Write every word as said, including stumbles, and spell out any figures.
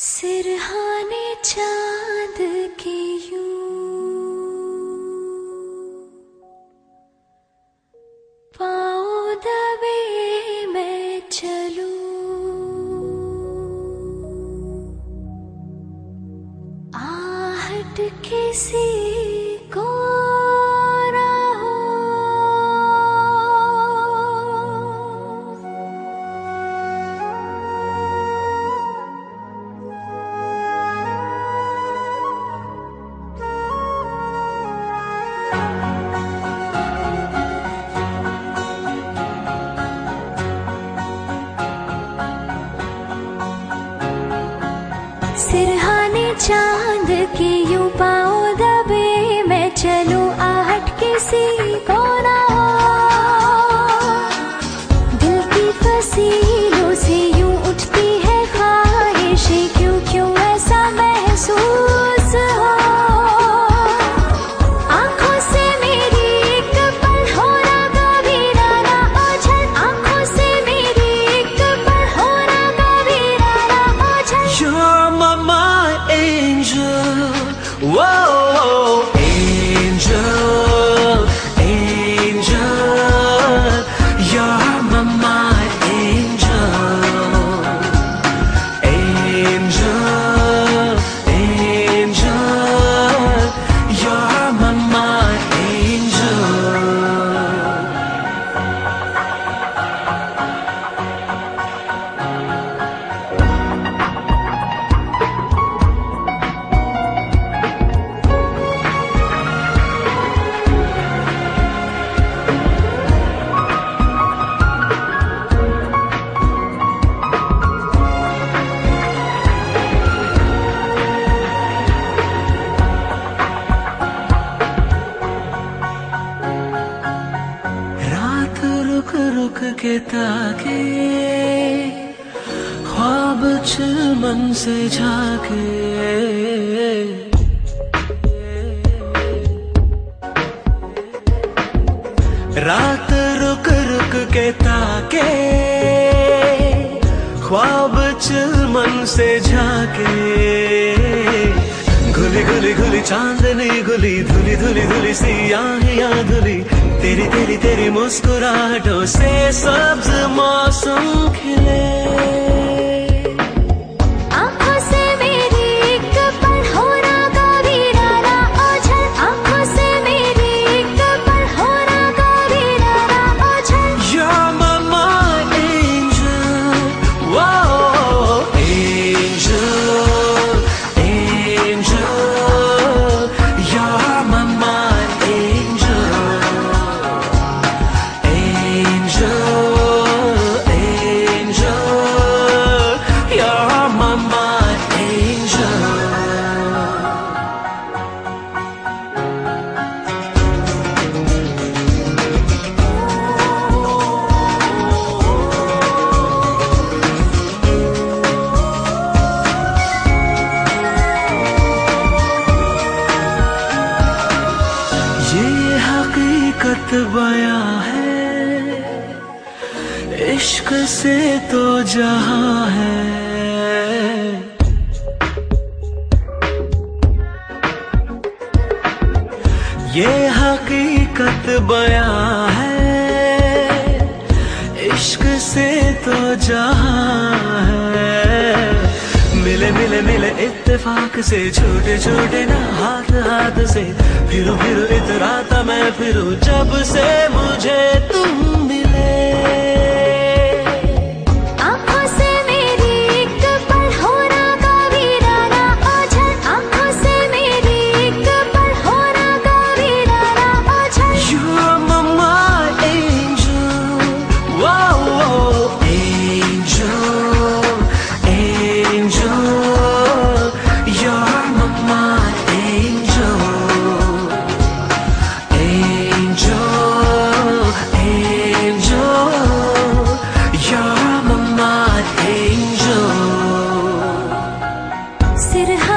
सिरहाने चांद के यूं पाँव दबे मैं चलूं, आहट किसी को ना हो, सिरहाने चांद के यूं पाँव दबे मैं चलूं, आहट किसी को ना हो। दिल की फसीलों से यूं उठती है ख्वाहिशें, क्यों क्यों ऐसा महसूस हो। आंखों से मेरी एक पल हो ना कबीरा ना ओझल, आंखों से मेरी एक पल हो ना कबीरा ना ओझल। Whoa, angel, angel, you're my, my angel, angel, angel, you're my, my angel. रुक रुक के ताके, ख्वाब चिलमन से झाके, रात रुक रुक के ताके, ख्वाब चिलमन से झाके, घुली घुली घुली चांदनी घुली, धुली धुली धुली सी आहियां धुली, तेरी तेरी तेरी मुस्कुराहटों से सब्ज मौसम खिले। आंखों से मेरी एक पल हो ना कबीरा ना ओझल, आंखों से मेरी एक पल हो ना कबीरा ना ओझल। You're my, my angel, whoa, angel, angel, you're my, my angel, angel, angel, you're my, my angel. ये हकीकत बयां है, इश्क से तो जहां है। ये हकीकत बयां है, इश्क से तो जहां है। मिले मिले मिले इत्तेफाक से, छूटे छूटे ना हाथ हाथ से, फिरूं फिरूं इतराता मैं फिरूं जब से मुझे तुम मिले। आंखों से मेरी एक पल हो ना कबीरा ना ओझल, आंखों से मेरी एक पल हो ना कबीरा ना ओझल। You're my, my angel, whoa, whoa, angel, angel, you're my, my angel, angel, angel, you're my, my angel. Siraha